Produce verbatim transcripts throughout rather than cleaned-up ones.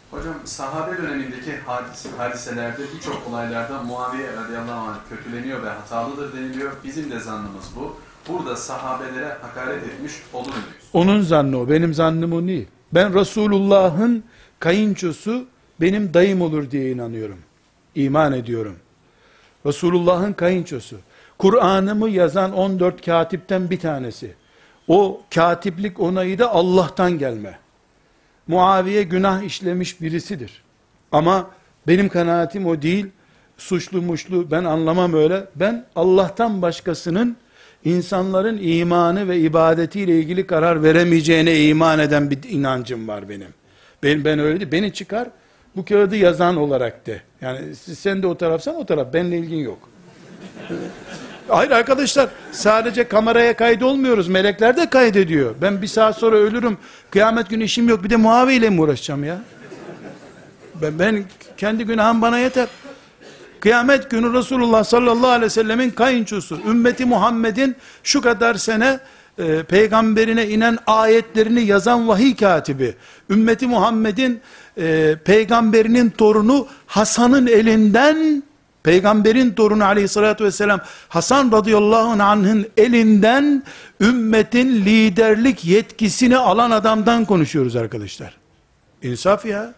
Hocam sahabe dönemindeki hadis, hadiselerde birçok olaylarda Muaviye radıyallahu anh kötüleniyor ve hatalıdır deniliyor. Bizim de zannımız bu. Burada sahabelere hakaret etmiş olur muyuz? Onun zannı o, benim zannım o değil. Ben Resulullah'ın kayınçosu benim dayım olur diye inanıyorum. İman ediyorum. Resulullah'ın kayınçosu. Kur'an'ımı yazan on dört katipten bir tanesi. O katiplik onayı da Allah'tan gelme. Muaviye günah işlemiş birisidir. Ama benim kanaatim o değil. Suçlu muşlu ben anlamam öyle. Ben Allah'tan başkasının insanların imanı ve ibadetiyle ilgili karar veremeyeceğine iman eden bir inancım var benim. Ben, ben öyle değil. Beni çıkar bu kağıdı yazan olarak de. Yani sen de o tarafsan o taraf. Benimle ilgin yok. Hayır arkadaşlar, sadece kameraya kaydolmuyoruz. Melekler de kaydediyor. Ben bir saat sonra ölürüm. Kıyamet günü işim yok. Bir de Muaviye ile mi uğraşacağım ya? Ben, ben kendi günahım bana yeter. Kıyamet günü Resulullah sallallahu aleyhi ve sellemin kayınçosu, ümmeti Muhammed'in şu kadar sene e, peygamberine inen ayetlerini yazan vahiy katibi, ümmeti Muhammed'in e, peygamberinin torunu Hasan'ın elinden, peygamberin torunu aleyhissalatü vesselam Hasan radıyallahu anh'ın elinden ümmetin liderlik yetkisini alan adamdan konuşuyoruz arkadaşlar. İnsaf ya.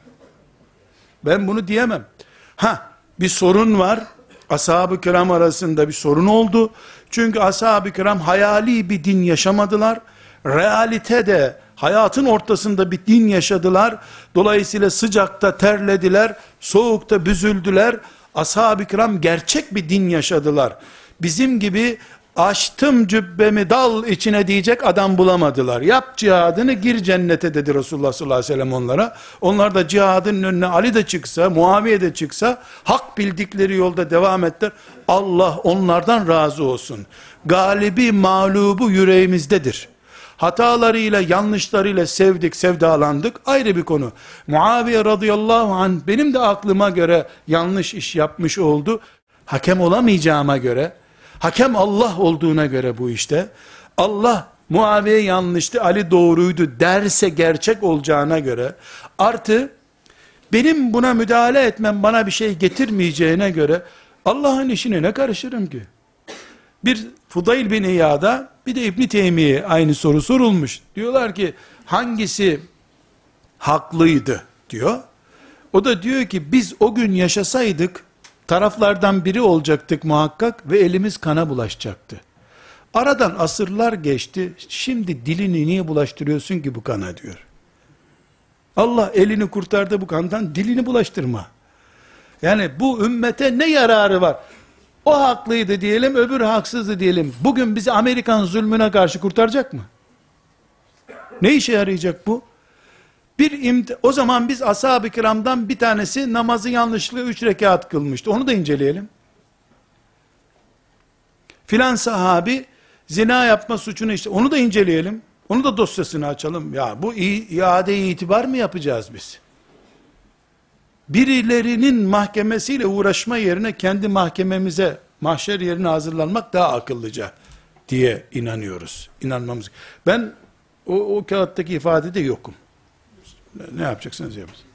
Ben bunu diyemem. Ha, bir sorun var. Ashab-ı kiram arasında bir sorun oldu. Çünkü ashab-ı kiram hayali bir din yaşamadılar. Realitede hayatın ortasında bir din yaşadılar. Dolayısıyla sıcakta terlediler, soğukta büzüldüler. Ashab-ı kiram gerçek bir din yaşadılar. Bizim gibi açtım cübbemi dal içine diyecek adam bulamadılar. Yap cihadını, gir cennete dedi Resulullah sallallahu aleyhi ve sellem onlara. Onlar da cihadın önüne Ali de çıksa, Muaviye de çıksa hak bildikleri yolda devam ettiler. Allah onlardan razı olsun. Galibi mağlubu yüreğimizdedir. Hatalarıyla, yanlışlarıyla sevdik, sevdalandık, ayrı bir konu. Muaviye radıyallahu anh benim de aklıma göre yanlış iş yapmış oldu. Hakem olamayacağıma göre, hakem Allah olduğuna göre bu işte, Allah Muaviye yanlıştı, Ali doğruydu derse gerçek olacağına göre, artı benim buna müdahale etmem bana bir şey getirmeyeceğine göre, Allah'ın işine ne karışırım ki? Bir Fudayl bin İyad'a bir de İbn Teymiye aynı soru sorulmuş. Diyorlar ki hangisi haklıydı diyor. O da diyor ki biz o gün yaşasaydık taraflardan biri olacaktık muhakkak ve elimiz kana bulaşacaktı. Aradan asırlar geçti. Şimdi dilini niye bulaştırıyorsun ki bu kana diyor. Allah elini kurtardı bu kandan, dilini bulaştırma. Yani bu ümmete ne yararı var? O haklıydı diyelim, öbürü haksızdı diyelim. Bugün bizi Amerikan zulmüne karşı kurtaracak mı? Ne işe yarayacak bu? Bir imti- o zaman biz ashab-ı kiramdan bir tanesi namazı yanlışlıkla üç rekat kılmıştı. Onu da inceleyelim. Filan sahabi zina yapma suçunu işte, onu da inceleyelim. Onu da dosyasını açalım. Ya bu iade-i itibar mı yapacağız biz? Birilerinin mahkemesiyle uğraşma yerine kendi mahkememize, mahşer yerine hazırlanmak daha akıllıca diye inanıyoruz. İnanmamız. Ben o, o kağıttaki ifadede yokum. Ne yapacaksınız yapın.